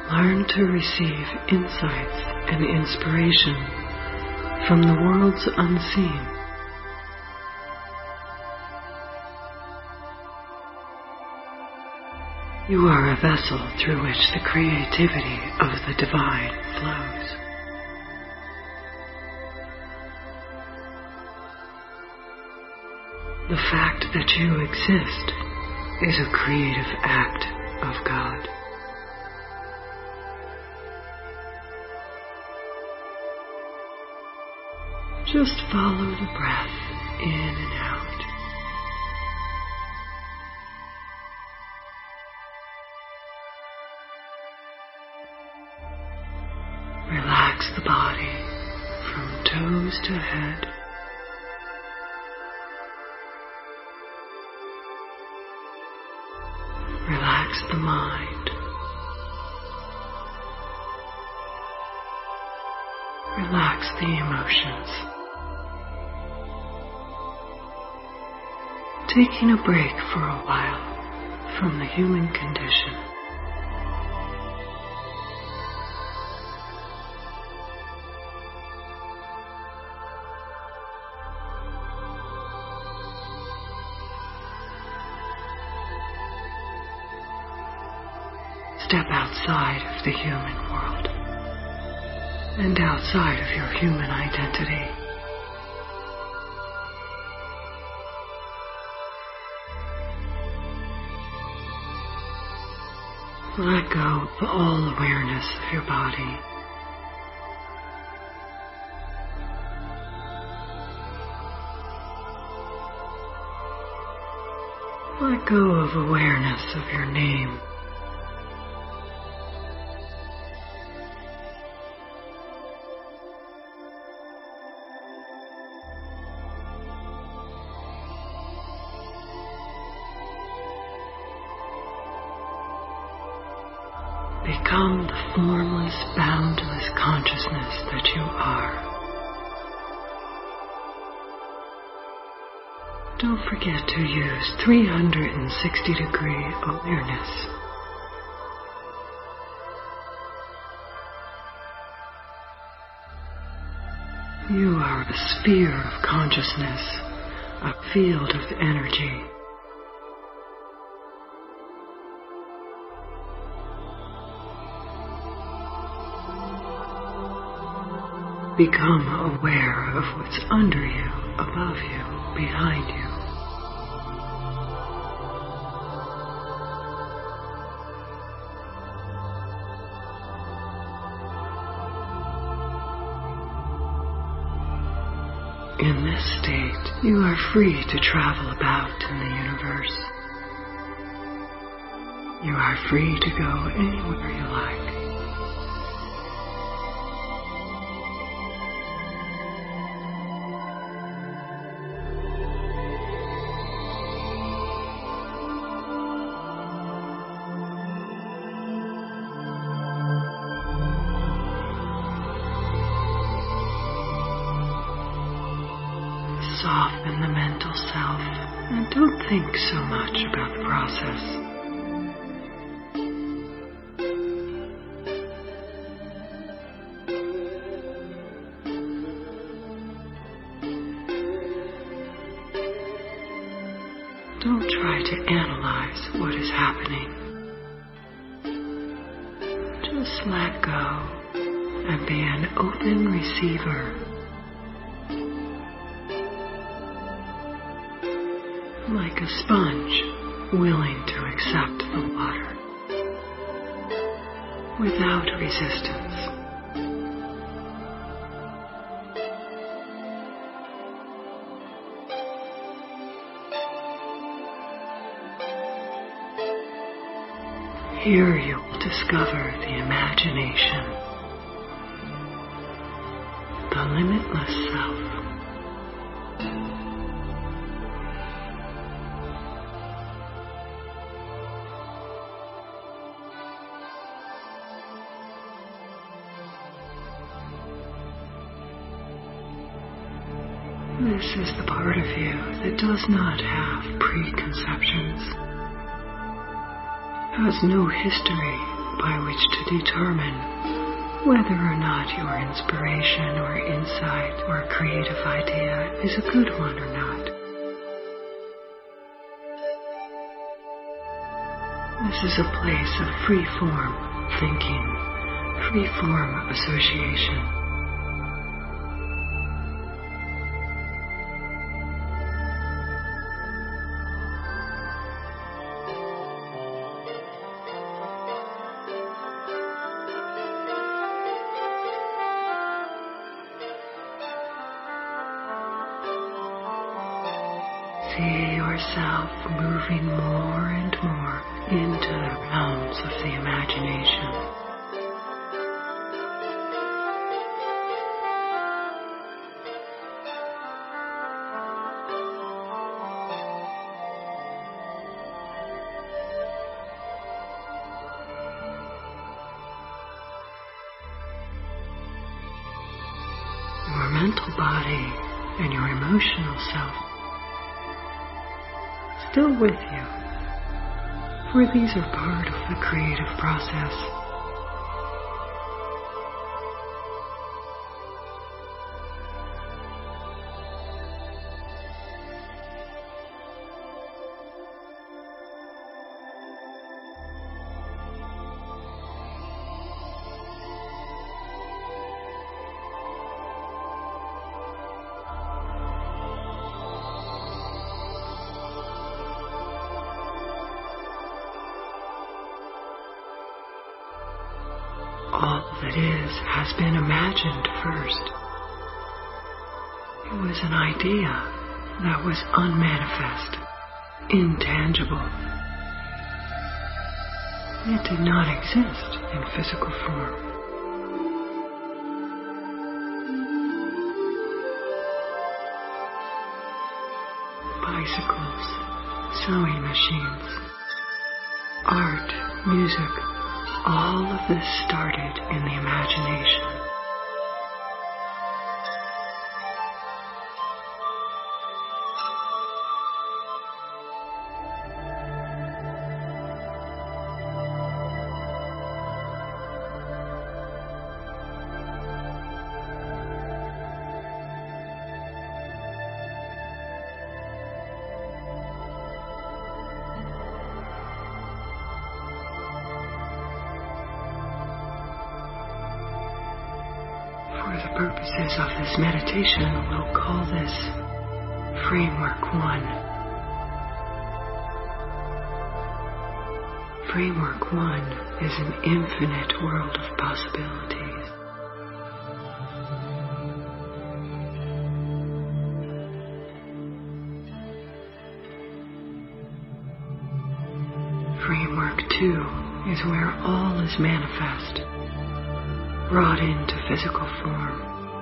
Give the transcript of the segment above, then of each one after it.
Learn to receive insights and inspiration from the worlds unseen. You are a vessel through which the creativity of the divine flows. The fact that you exist is a creative act of God. Just follow the breath in and out. Relax the body from toes to head. Relax the mind. Relax the emotions. Taking a break for a while from the human condition. Step outside of the human world and outside of your human identity. Let go of all awareness of your body. Let go of awareness of your name. Become the formless, boundless consciousness that you are. Don't forget to use 360-degree awareness. You are a sphere of consciousness, a field of energy. Become aware of what's under you, above you, behind you. In this state, you are free to travel about in the universe. You are free to go anywhere you like. Soften the mental self and don't think so much about the process. Don't try to analyze what is happening. Just let go and be an open receiver. Like a sponge, willing to accept the water without resistance. Here you will discover the imagination, the limitless self. This is the part of you that does not have preconceptions, has no history by which to determine whether or not your inspiration or insight or creative idea is a good one or not. This is a place of free-form thinking, free-form association. See yourself moving more and more into the realms of the imagination. Your mental body and your emotional self still with you, for these are part of the creative process. All that is has been imagined first. It was an idea that was unmanifest, intangible. It did not exist in physical form. Bicycles, sewing machines, art, music, all of this started in the imagination. For the purposes of this meditation, we'll call this Framework 1. Framework 1 is an infinite world of possibilities. Framework 2 is where all is manifest, brought into physical form.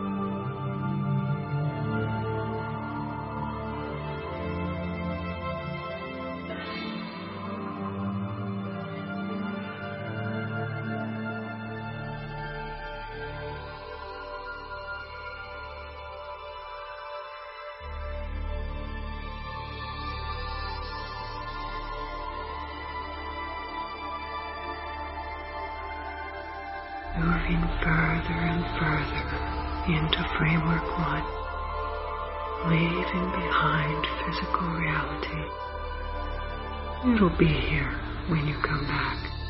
Moving further and further into Framework 1, leaving behind physical reality. It'll be here when you come back.